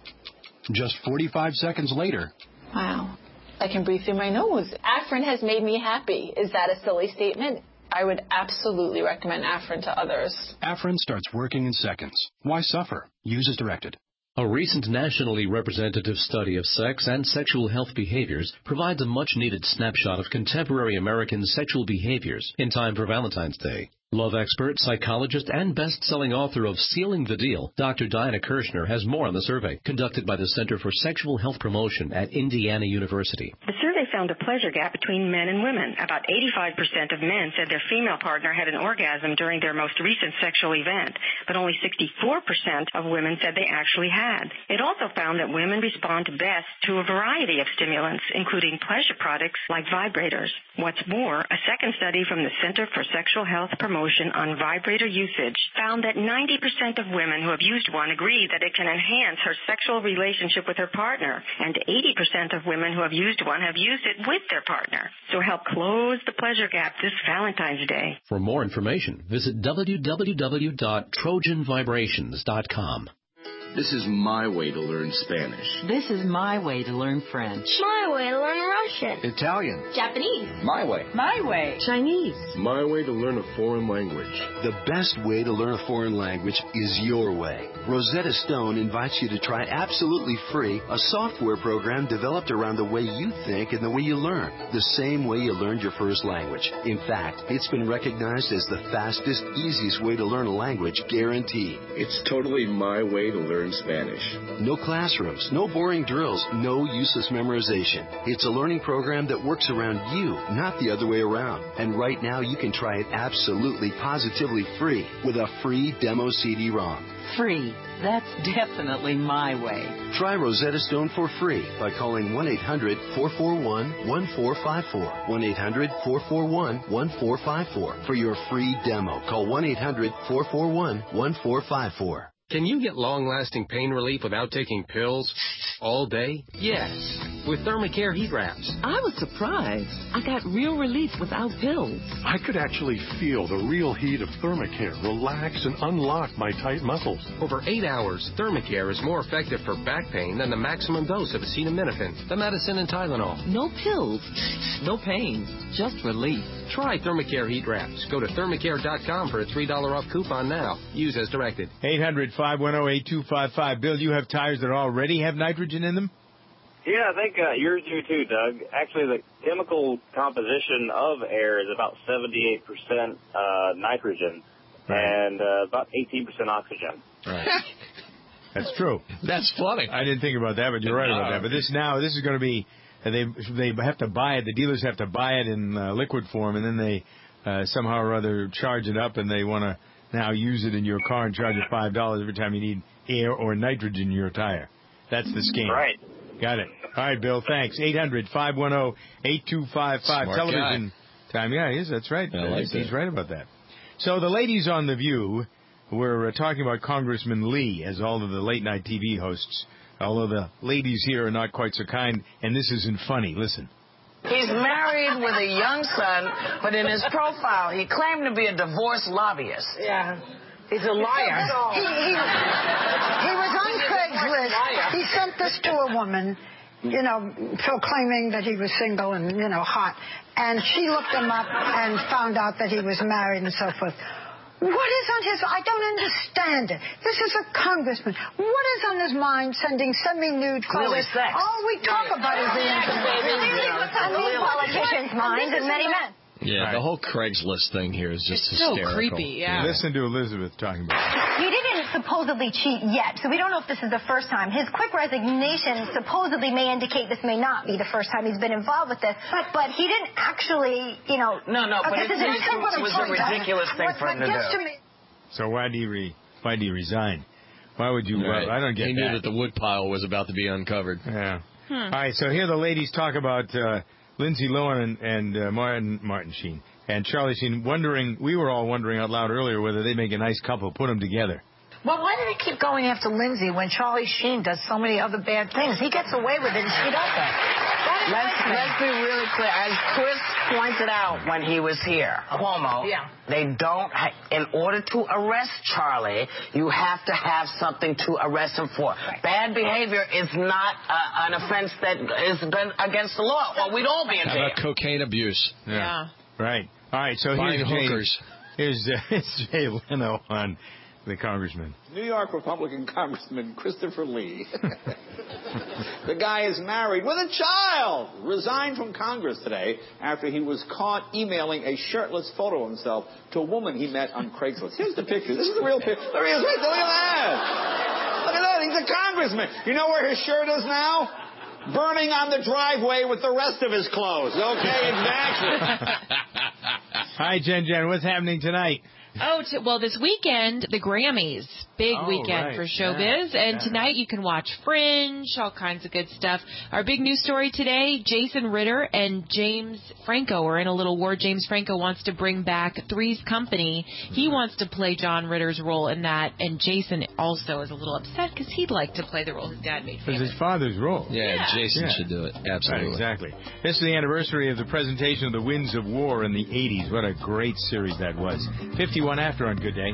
Just 45 seconds later. Wow. I can breathe through my nose. Afrin has made me happy. Is that a silly statement? I would absolutely recommend Afrin to others. Afrin starts working in seconds. Why suffer? Use as directed. A recent nationally representative study of sex and sexual health behaviors provides a much-needed snapshot of contemporary American sexual behaviors in time for Valentine's Day. Love expert, psychologist, and best-selling author of Sealing the Deal, Dr. Diana Kirshner has more on the survey, conducted by the Center for Sexual Health Promotion at Indiana University. The survey found a pleasure gap between men and women. About 85% of men said their female partner had an orgasm during their most recent sexual event, but only 64% of women said they actually had. It also found that women respond best to a variety of stimulants, including pleasure products like vibrators. What's more, a second study from the Center for Sexual Health Promotion on vibrator usage found that 90% of women who have used one agree that it can enhance her sexual relationship with her partner, and 80% of women who have used one have used it with their partner. So help close the pleasure gap this Valentine's Day. For more information, visit www.trojanvibrations.com. This is my way to learn Spanish. This is my way to learn French. My way to learn Russian. Italian. Japanese. My way. My way. Chinese. My way to learn a foreign language. The best way to learn a foreign language is your way. Rosetta Stone invites you to try absolutely free a software program developed around the way you think and the way you learn, the same way you learned your first language. In fact, it's been recognized as the fastest, easiest way to learn a language, guaranteed. It's totally my way to learn Spanish. No classrooms, no boring drills, no useless memorization. It's a learning program that works around you, not the other way around. And right now you can try it absolutely, positively free with a free demo CD-ROM. Free. That's definitely my way. Try Rosetta Stone for free by calling 1-800-441-1454. 1-800-441-1454 for your free demo. Call 1-800-441-1454. Can you get long-lasting pain relief without taking pills all day? Yes, with Thermacare heat wraps. I was surprised. I got real relief without pills. I could actually feel the real heat of Thermacare relax and unlock my tight muscles. Over 8 hours, Thermacare is more effective for back pain than the maximum dose of acetaminophen, the medicine and Tylenol. No pills, no pain, just relief. Try Thermacare heat wraps. Go to thermacare.com for a $3 off coupon now. Use as directed. 800-510-8255. Bill, you have tires that already have nitrogen in them? Yeah, I think yours do too, Doug. Actually, the chemical composition of air is about 78% nitrogen and about 18% oxygen. Right. That's true. That's funny. I didn't think about that, but you're right about that. But this is going to be, they have to buy it, the dealers have to buy it in liquid form, and then they somehow or other charge it up, and they want to now use it in your car and charge you $5 every time you need air or nitrogen in your tire. That's the scheme. Right. Got it. All right, Bill, thanks. 800-510-8255. Television time. Yeah, he is. That's right. He's right about that. So the ladies on The View were talking about Congressman Lee, as all of the late-night TV hosts, although the ladies here are not quite so kind, and this isn't funny. Listen. He's married with a young son, but in his profile, he claimed to be a divorce lobbyist. Yeah. He's a liar. He was on Craigslist. He sent this to a woman, proclaiming that he was single and, hot. And she looked him up and found out that he was married and so forth. What is on his... I don't understand it. This is a congressman. What is on his mind sending semi-nude clothes? All we talk about is the internet. On these politicians' minds and many men. Yeah, the whole Craigslist thing here is just hysterical. So creepy, yeah. Listen to Elizabeth talking about it. He didn't supposedly cheat yet, so we don't know if this is the first time. His quick resignation supposedly may indicate this may not be the first time he's been involved with this, but he didn't actually, No, but it was a ridiculous thing for him to do. So why do you resign? Why would you? Right. I don't get that. He knew that the woodpile was about to be uncovered. Yeah. All right, so here the ladies talk about Lindsay Lohan and Martin Sheen and Charlie Sheen we were all wondering out loud earlier whether they make a nice couple, put them together. Well, why do they keep going after Lindsay when Charlie Sheen does so many other bad things? He gets away with it and she doesn't. Let's be really clear. As Chris pointed out when he was here, Cuomo, they don't, in order to arrest Charlie, you have to have something to arrest him for. Right. Bad behavior is not an offense that is against the law, or we'd all be in jail. How about cocaine abuse? Yeah. Right. All right, so here's Jay Leno on the congressman. New York Republican Congressman Christopher Lee. The guy is married with a child. Resigned from Congress today after he was caught emailing a shirtless photo of himself to a woman he met on Craigslist. Here's the picture. This is the real picture. There he is. Right there. Look at that. Look at that. He's a congressman. You know where his shirt is now? Burning on the driveway with the rest of his clothes. Okay, exactly. Hi, Jen. What's happening tonight? Well, this weekend, the Grammys. big weekend for showbiz. And tonight you can watch Fringe, all kinds of good stuff. Our big news story today, Jason Ritter and James Franco are in a little war. James Franco wants to bring back Three's Company. He wants to play John Ritter's role in that. And Jason also is a little upset because he'd like to play the role his dad made famous. It's his father's role. Yeah, Jason should do it. Absolutely. Right, exactly. This is the anniversary of the presentation of The Winds of War in the 80s. What a great series that was. 51 after on Good Day.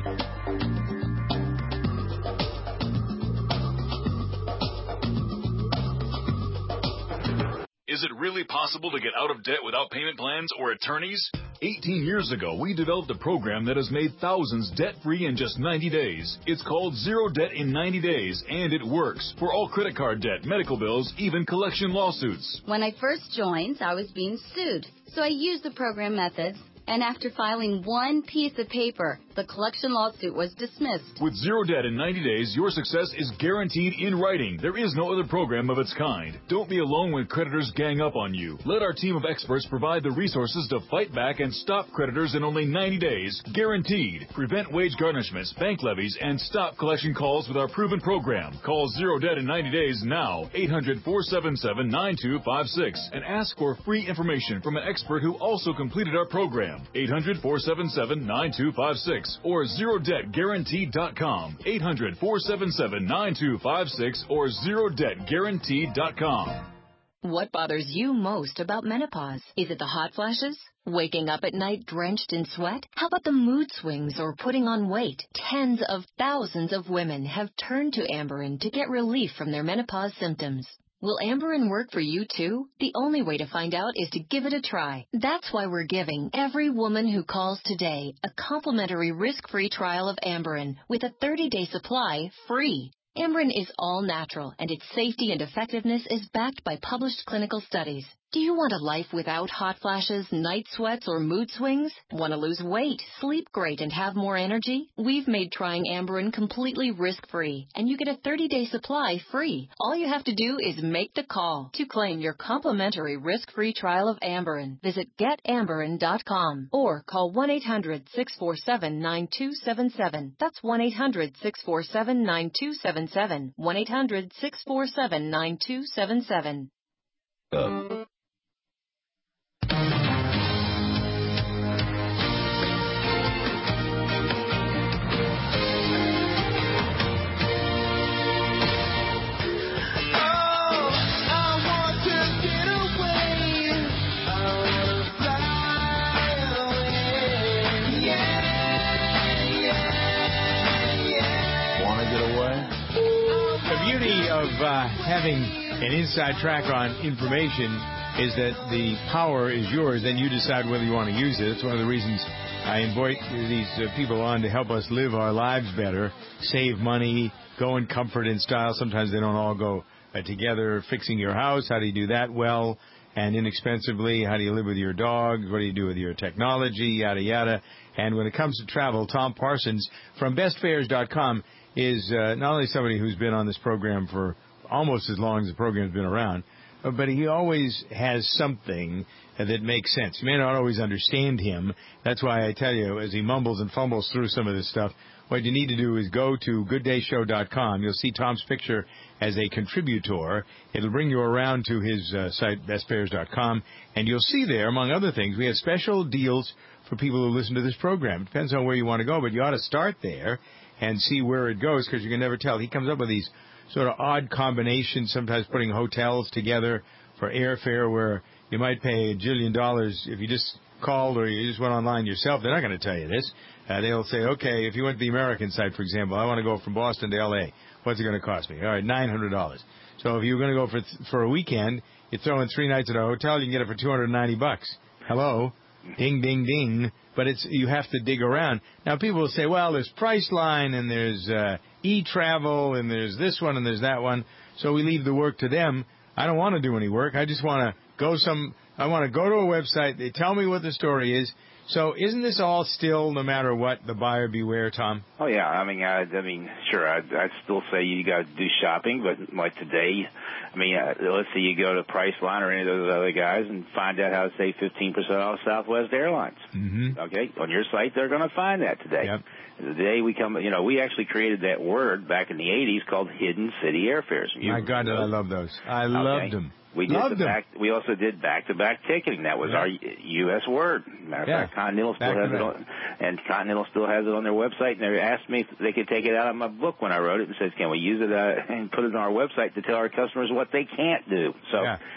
Is it really possible to get out of debt without payment plans or attorneys? 18 years ago, we developed a program that has made thousands debt-free in just 90 days. It's called Zero Debt in 90 Days, and it works for all credit card debt, medical bills, even collection lawsuits. When I first joined, I was being sued, so I used the program methods. And after filing one piece of paper, the collection lawsuit was dismissed. With Zero Debt in 90 days, your success is guaranteed in writing. There is no other program of its kind. Don't be alone when creditors gang up on you. Let our team of experts provide the resources to fight back and stop creditors in only 90 days, guaranteed. Prevent wage garnishments, bank levies, and stop collection calls with our proven program. Call Zero Debt in 90 days now, 800-477-9256, and ask for free information from an expert who also completed our program. 800-477-9256 or ZeroDebtGuaranteed.com. 800-477-9256 or ZeroDebtGuaranteed.com. What bothers you most about menopause? Is it the hot flashes? Waking up at night drenched in sweat? How about the mood swings or putting on weight? Tens of thousands of women have turned to Amberen to get relief from their menopause symptoms. Will Amberen work for you too? The only way to find out is to give it a try. That's why we're giving every woman who calls today a complimentary risk-free trial of Amberen with a 30-day supply free. Amberen is all natural, and its safety and effectiveness is backed by published clinical studies. Do you want a life without hot flashes, night sweats, or mood swings? Want to lose weight, sleep great, and have more energy? We've made trying Amberen completely risk-free, and you get a 30-day supply free. All you have to do is make the call to claim your complimentary risk-free trial of Amberen. Visit GetAmberen.com or call 1-800-647-9277. That's 1-800-647-9277. 1-800-647-9277. Having an inside track on information is that the power is yours, and you decide whether you want to use it. It's one of the reasons I invite these people on to help us live our lives better, save money, go in comfort and style. Sometimes they don't all go together. Fixing your house, how do you do that well and inexpensively? How do you live with your dog? What do you do with your technology? Yada, yada. And when it comes to travel, Tom Parsons from bestfares.com is not only somebody who's been on this program for almost as long as the program's been around, but he always has something that makes sense. You may not always understand him. That's why I tell you, as he mumbles and fumbles through some of this stuff, what you need to do is go to gooddayshow.com. You'll see Tom's picture as a contributor. It'll bring you around to his site, bestfares.com, and you'll see there, among other things, we have special deals for people who listen to this program. It depends on where you want to go, but you ought to start there and see where it goes, because you can never tell. He comes up with these sort of odd combinations, sometimes putting hotels together for airfare where you might pay $1 jillion if you just called or you just went online yourself. They're not going to tell you this. They'll say, okay, if you went to the American site, for example, I want to go from Boston to L.A., what's it going to cost me? All right, $900. So if you're going to go for a weekend, you throw in 3 nights at a hotel, you can get it for $290. Hello? Ding, ding, ding. But you have to dig around. Now, people will say, well, there's Priceline and there's e-travel and there's this one and there's that one. So we leave the work to them. I don't want to do any work. I just want to go I want to go to a website. They tell me what the story is. So isn't this all still, no matter what, the buyer beware, Tom? Oh, yeah. I mean, sure, I'd still say you got to do shopping, but like today, let's say you go to Priceline or any of those other guys and find out how to save 15% off Southwest Airlines. Mm-hmm. Okay? On your site, they're going to find that today. Yep. The day we actually created that word back in the 80s called Hidden City Airfares. My God, I love those. I loved them. We also did back-to-back ticketing. That was our U.S. word. Matter of fact, Continental still has it on, and Continental still has it on their website. And they asked me if they could take it out of my book when I wrote it, and says, "Can we use it and put it on our website to tell our customers what they can't do?" So,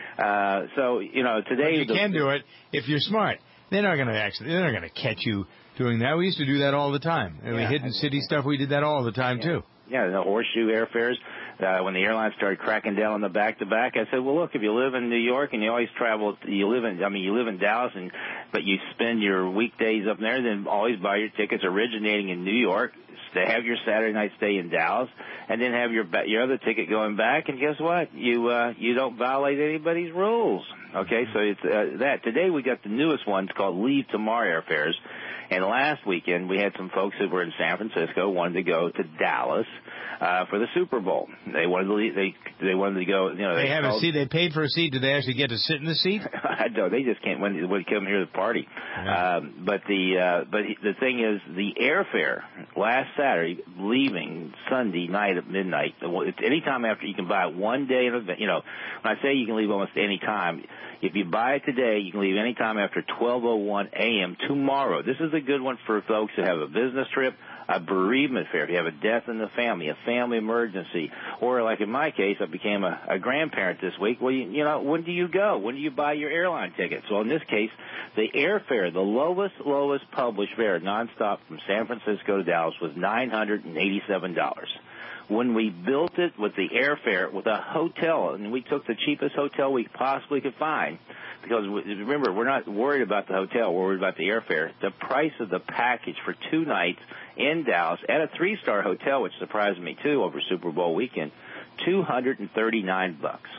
today you can do it if you're smart. They're not going to catch you doing that. We used to do that all the time. Hidden city stuff, we did that all the time too. Yeah, the horseshoe airfares. When the airlines started cracking down on the back-to-back, I said, well, look, if you live in New York and you always travel, you live in Dallas, but you spend your weekdays up there, then always buy your tickets originating in New York. Have your Saturday night stay in Dallas, and then have your other ticket going back. And guess what? You don't violate anybody's rules. Okay, so it's that. Today we got the newest ones called Leave Tomorrow Airfares. And last weekend we had some folks who were in San Francisco wanted to go to Dallas for the Super Bowl. They wanted to leave, they wanted to go. They have a seat. They paid for a seat. Did they actually get to sit in the seat? No, they just can't. When come here to the party. Yeah. But the thing is, the airfare last Saturday, leaving Sunday night at midnight. Anytime after, you can buy it one day in advance. When I say you can leave almost any time. If you buy it today, you can leave any time after 12:01 a.m. tomorrow. This is a good one for folks who have a business trip, a bereavement fare, if you have a death in the family, a family emergency, or like in my case, I became a grandparent this week. Well, when do you go? When do you buy your airline tickets? Well, in this case, the airfare, the lowest published fare nonstop from San Francisco to Dallas was $987. When we built it with the airfare, with a hotel, and we took the cheapest hotel we possibly could find, because remember, we're not worried about the hotel, we're worried about the airfare. The price of the package for 2 nights in Dallas at a 3-star hotel, which surprised me too over Super Bowl weekend, $239.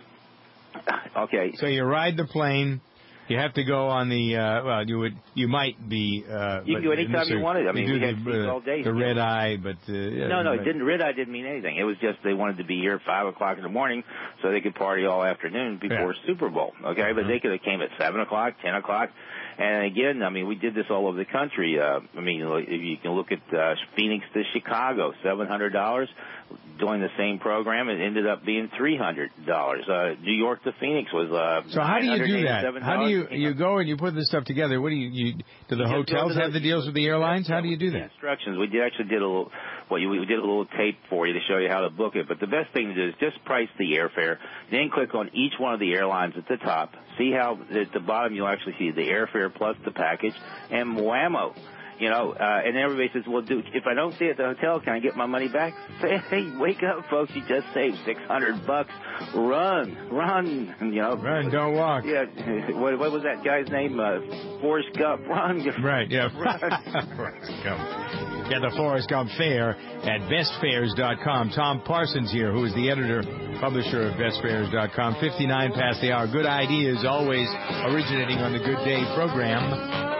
Okay. So you ride the plane. You have to go on the. You might be. You can go anytime you wanted. We had seats all day. The red eye, but no, it didn't. Red eye didn't mean anything. It was just they wanted to be here at 5:00 in the morning so they could party all afternoon before Super Bowl. Okay, but they could have came at 7:00, 10:00. And again, we did this all over the country. If you can look at Phoenix to Chicago, $700. Doing the same program, it ended up being $300. New York to Phoenix was So how do you do that? How do you go and you put this stuff together? What do you do the hotels have the deals with the airlines? How do you do that? Instructions. We did a little. We did a little tape for you to show you how to book it. But the best thing to do is just price the airfare, then click on each one of the airlines at the top. See how at the bottom you'll actually see the airfare plus the package and whammo. And everybody says, well, if I don't see it at the hotel, can I get my money back? Say, hey, wake up, folks. You just saved $600. Run. Run, don't walk. Yeah. What was that guy's name? Forrest Gump. Run. Right, yeah. Forrest Gump. Get the Forrest Gump Fair at bestfares.com. Tom Parsons here, who is the editor, publisher of bestfares.com. 59 past the hour. Good ideas always originating on the Good Day program.